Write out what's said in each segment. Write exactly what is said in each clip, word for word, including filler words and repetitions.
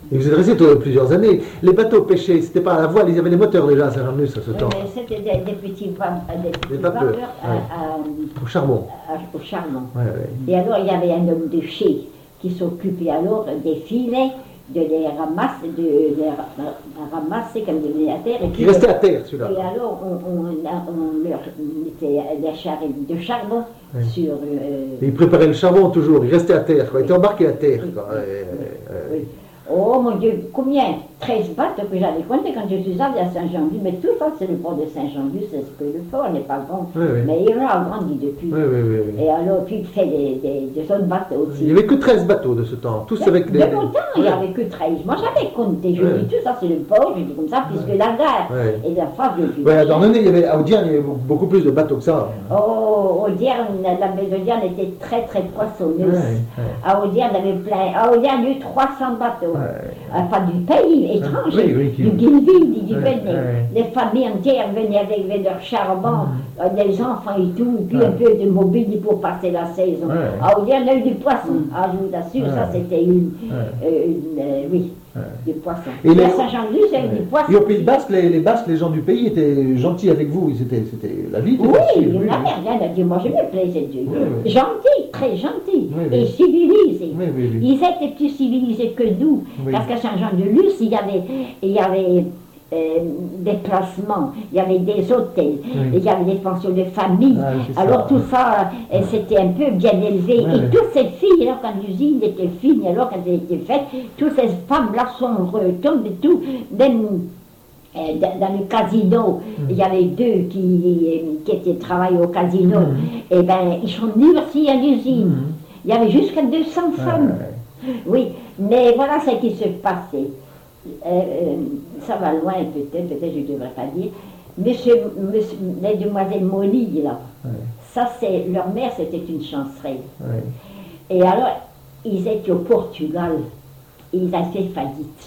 Et vous êtes resté plusieurs années. Les bateaux pêchés, c'était pas à la voile, ils avaient les moteurs déjà à Saint-Jean-de-Luz à ce Oui, temps. mais c'était des, des petits, va- des petits Des vapeurs, vapeurs à- ouais. à- Au charbon. à- au charbon. Ouais, ouais. Et alors, il y avait un homme de chez qui s'occupait alors des filets, de les ramasser, de les ra- ramasser comme de la terre. Et Qui restait à terre, Et celui-là. alors, on, on, a- on leur mettait des charrettes de charbon Ouais. sur... euh, Et ils préparaient le charbon toujours, ils restaient à terre, quoi. Ils étaient embarqués à terre. Quoi. Ouais, ouais, ouais. oui. Oh mon Dieu, combien? treize bateaux que j'avais compté quand je suis allée à Saint-Jean-Luz. Mais tout ça, c'est le port de Saint-Jean-Luz, c'est ce que le port n'est pas grand. Ouais, ouais. Mais il a grandi depuis. Ouais, ouais, ouais, ouais. Et alors, puis il fait des, des, des autres bateaux aussi. Il n'y avait que treize bateaux de ce temps, tous De, avec des... de longtemps, il n'y Ouais. avait que treize. Moi, j'avais compté. Je Ouais. dis tout ça, c'est le port, je dis comme ça, puisque la gare Ouais. est la face de Ouais, à Dornenay, il y avait, à Audierne, il y avait beaucoup plus de bateaux que ça. Oh, Audierne, la baie d'Audierne était très très poissonneuse. Ouais, ouais. À Audierne, il y avait plein. À Audierne, il y a eu trois cents bateaux. Ouais. Enfin, du pays étranger, Oui, oui, qui- du Guineville, du Ouais, Benin. ouais. Les familles entières venaient avec, avec leur charbon, euh, des enfants et tout, et puis Ouais. un peu de mobilier pour passer la saison. Ouais. À Audierne, il y a eu du poisson. Ah, je vous assure, ça Ouais. c'était une, Ouais. euh, une, euh, oui, Ouais. du poisson. Et Et les- à Saint-Jean-de-Luz, il y a eu du poisson. Et au Pays Basque, les, les Basques, les gens du pays étaient gentils avec vous. Ils étaient, c'était la vie. était Oui, facile, il n'avait rien à dire. Moi, je me plaisais Dieu. Oui, oui. Gentil, très gentil. Oui, oui. Et civilisé. Oui, oui, oui. Ils étaient plus civilisés que nous. Oui. Parce qu'à Saint-Jean-de-Luz, il y avait, il y avait euh, des placements, il y avait des hôtels, Oui. il y avait des pensions de famille. Ah, c'est ça, alors tout ouais. ça, euh, c'était un peu bien élevé. Ouais, et ouais. toutes ces filles, alors quand l'usine était finie, alors quand elle était faite, toutes ces femmes-là sont retombées tout, même euh, dans, dans le casino, il y avait deux qui, qui étaient travaillés au casino, Mhm. et ben ils sont venus aussi à l'usine. Mhm. Il y avait jusqu'à deux cents Ouais, femmes. ouais. Oui, mais voilà ce qui se passait. Euh, euh, ça va loin peut-être, peut-être je ne devrais pas dire. Monsieur, monsieur, les demoiselles Molly, là, Ouais. ça c'est, leur mère c'était une chancerelle. Ouais. Et alors, ils étaient au Portugal, et ils avaient fait faillite.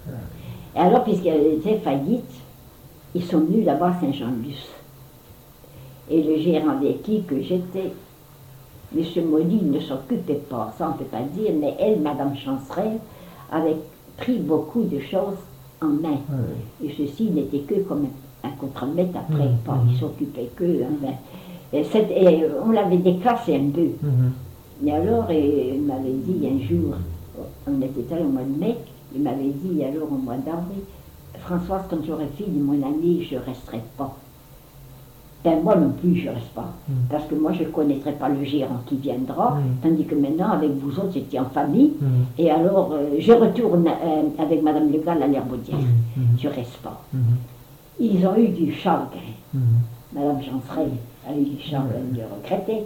Et alors, puisqu'ils avaient fait faillite, ils sont venus là-bas à Saint-Jean-de-Luz. Et le gérant d'équipe que j'étais, Monsieur Molly ne s'occupait pas, ça on ne peut pas dire, mais elle, Madame Chancerelle, avait pris beaucoup de choses en main. Ouais. Et ceci n'était que comme un, un contre-maître après, Mhm, pas, mhm. il s'occupait que. Enfin, et c'est- et on l'avait déclassé un peu. Mhm. Et alors, et il m'avait dit un jour, on était allé au mois de mai, il m'avait dit alors au mois d'avril, Françoise, quand j'aurai fini mon année, je ne resterai pas. Ben moi non plus, je ne reste pas. Mm. Parce que moi, je ne connaîtrai pas le gérant qui viendra, Mm. tandis que maintenant, avec vous autres, j'étais en famille. Mm. Et alors, euh, je retourne euh, avec Madame Legal à l'Herbaudière. Mm. Mm. Je ne reste pas. Mhm. Ils ont eu du chagrin. Mhm. Madame Chancerelle a eu du chagrin de regretter.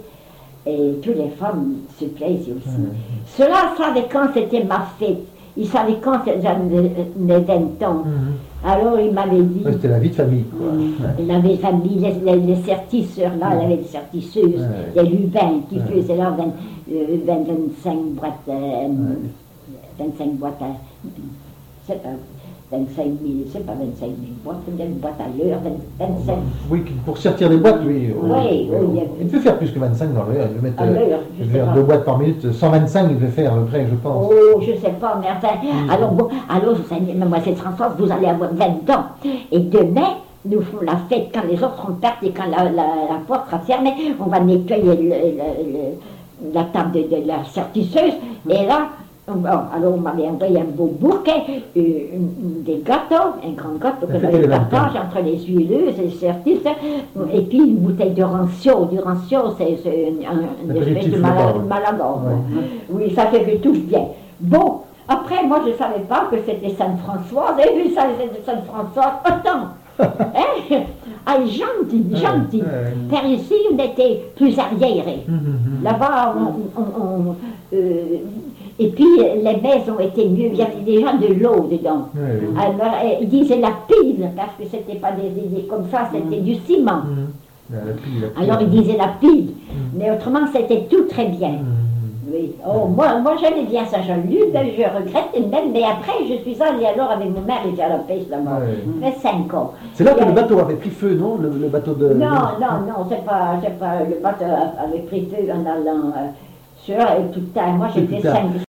Et toutes les femmes se plaisaient aussi. Mm. Cela savait quand c'était ma fête. Ils savaient quand j'avais mes vingt ans. Mhm. Alors il m'avait dit, Ouais, c'était la vie de famille, quoi. Mm. Ouais. il avait famille, les, les, les sertisseurs là, il avait des sertisseuses, Ouais. des lubins qui Ouais. faisaient là vingt, euh, vingt, vingt-cinq boîtes, euh, vingt-cinq boîtes à, c'est pas vingt-cinq mille, c'est pas vingt-cinq mille boîtes, combien de boîtes à l'heure, vingt, vingt-cinq. Oui, pour sortir des boîtes, oui. Oui, oui, il y a- Il peut faire plus que vingt-cinq dans l'heure. Il peut mettre À euh, l'heure, je il peut sais faire pas. deux boîtes par minute. cent vingt-cinq, il peut faire à peu près, je pense. Oh, je sais pas, mais enfin, alors bon, alors, vous savez, mademoiselle Françoise, vous allez avoir vingt ans, et demain, nous ferons la fête quand les autres seront partis, quand la, la, la porte sera fermée, on va nettoyer le- le- le- la table de, de la sertisseuse, et là, bon, alors on m'avait envoyé un beau bouquet, euh, une- une- des gâteaux, un grand gâteau que La fête j'avais des vingt ans. partage entre les huileuses et les sertisseuses, et puis une bouteille de rancio. Du rancio, c'est c'est une, un- une L'apéritif espèce de là-bas, mala- ouais. malaga. Ouais. Oui, ça fait que tout bien. Bon, après, moi, je ne savais pas que c'était Sainte-Françoise. Et puis, ça, c'était Sainte-Françoise, autant. Hein? Ah, gentil, gentil. Ouais, ouais. Car ici, on était plus arriérés. Mhm, mhm. Là-bas, on... on- on, euh, et puis, les maisons étaient mieux. Il y avait déjà de l'eau dedans. Ouais, ouais. Alors, euh, ils disaient la pile, parce que c'était pas des idées comme ça, c'était du ciment. Mhm. La- la pile, la pile. Alors, ils disaient la pile. Mm. Mais autrement, c'était tout très bien. Mhm. Oui. Oh, moi, moi j'aimais bien Saint-Jean-de-Luz, ben, je regrette même, mais après je suis allée alors avec mon mari à la pêche là-bas. Ouais. Fait cinq ans. C'est là que Et, le euh, bateau avait pris feu, non? Le, le bateau de. Non, non, non, c'est pas, c'est pas, le bateau avait pris feu en allant euh, sur, et tout le temps, moi Et j'étais tout le temps. cinq